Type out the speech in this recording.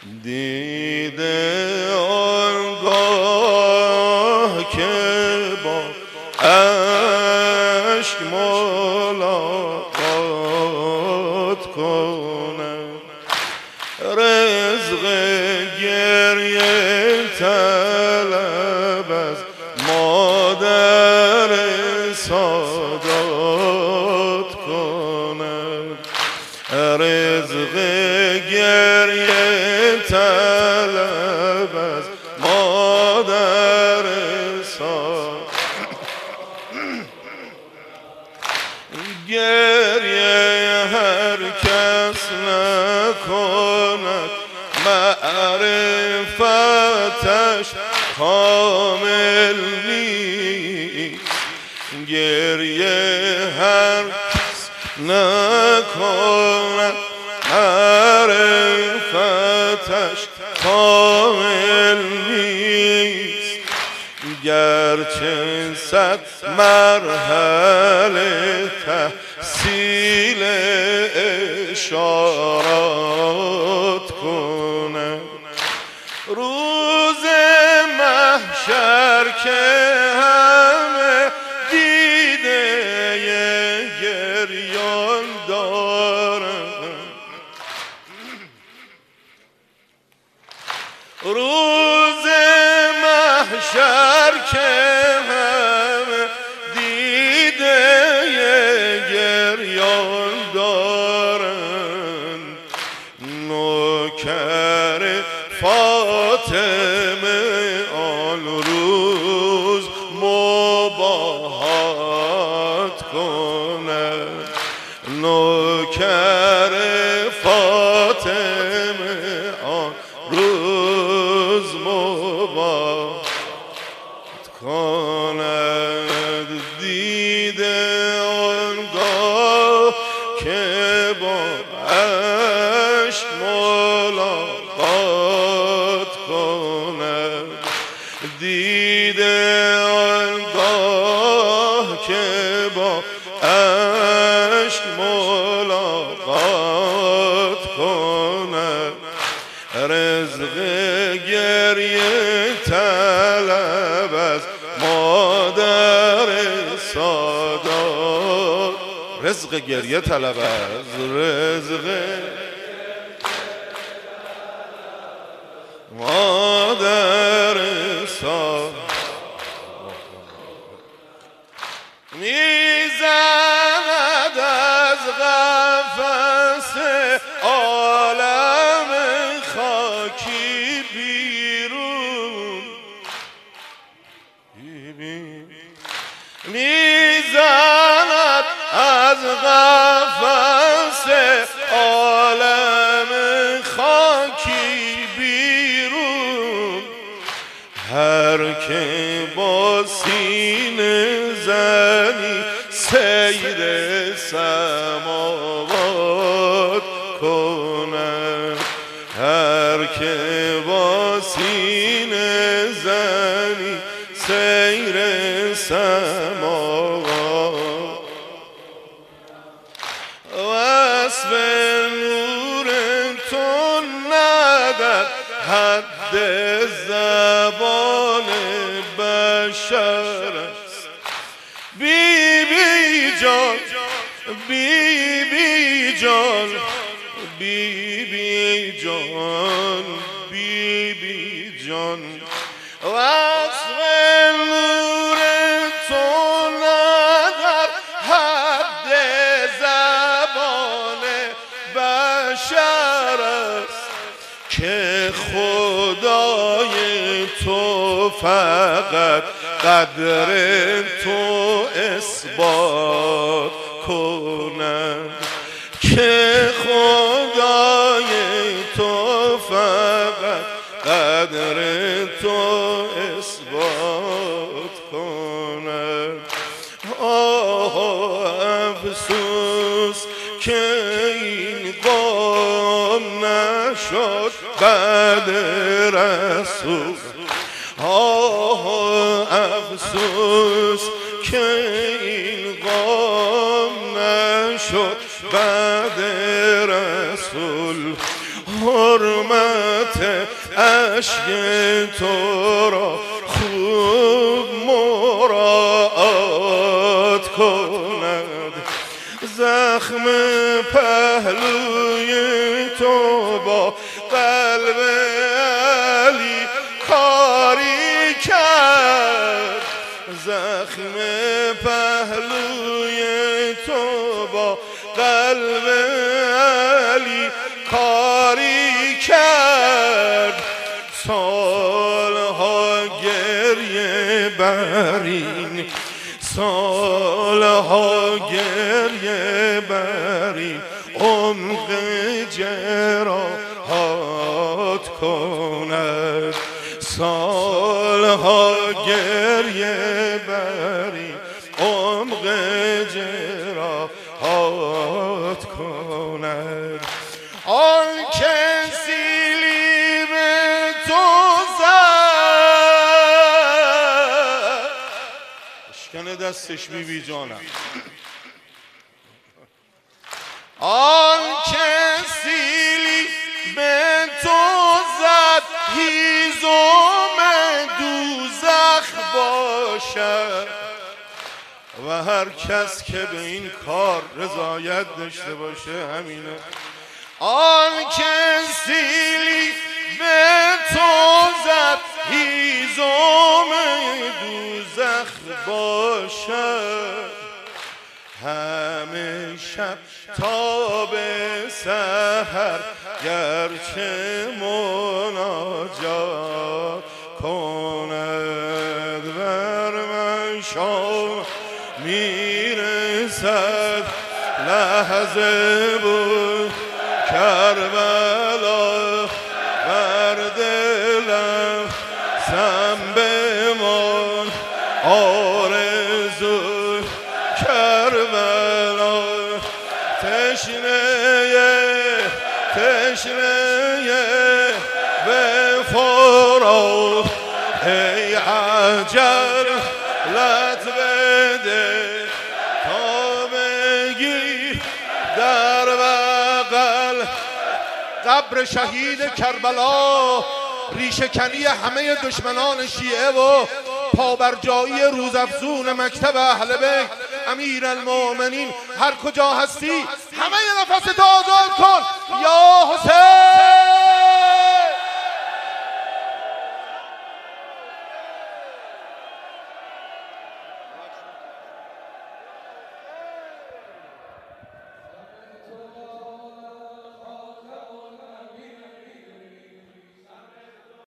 دیده آنگاه که با عشق ملاقات کنم، رزق گریه طلب از مادر سادات کنم، رزق گریه طلب از مادر سادات، گریه هر کس نکند معرفتش کامل نیست، گریه هر کس نکند معرفتش کامل نیست، گرچه 100 مرحله تحصیل اشارات کنم، روز محشر که همه دیده گریان دارم، روز محشر که همه دیده گریان دارن، نوکر فاطمه آن روز مباهات کند، نوکر فاطمه آن روز مباهات کند، دیده آنگاه که با عشق ملاقات کند، دیده آنگاه که با عشق ملاقات کند، رزق گریه طلب از مادر سادات، رزق گریه طلب از رزق مادر سادات، میزند از قفس عالم خاکی بیرون، میزند از قفس عالم خاکی بیرون، هر که با سینه زنی سیر سماوات کند، هر که با سینه زنی سیر سماوات، وصف نور تو ندارد حد زبان بشر است، بی بی جان بی بی جان بی بی جان بی بی جان، وصف نور تو ندارد حد زبان بشر است، که خدای تو فقط قدر تو اثبات کند، که خدای تو فقط قدر تو اثبات کند. آه افسوس که این قوم نشد بعد رسول، آه افسوس که این قوم نشد بعد رسول، حرمت عشق تو را خوب مراعات کند. زخم پهلوی تو با قلب علی کاری کرد. زخم پهلوی تو با قلب علی کاری کرد. سالها گریه برین، سالها گریه برین عمق جراحات کند. سالها گریه برین عمق جراحات کند. آن کسی لیب تو زد، اشکنه دستش بی جانم. آن کسی لیب تو زد هیزم دوزخ باشد. و هر کس که به این کار رضایت داشته باشه همینه. آن کسی به تو زد هیزم دوزخ باشد. همه شب تا به سحر گرچه مناجات کند. بر من شام میرسد لحظه بود کربلا. بر دلم سم بمان آرزو کربلا. تشنه به فرات ای عجل لط بده تا بگی در بغل. قبر شهید کربلا ریشه‌کنی همه دشمنان شیعه و پابرجایی روزافزون مکتب اهل بیت. امیرالمومنین هر کجا هستی همه نفست آزاد کن یا حسین.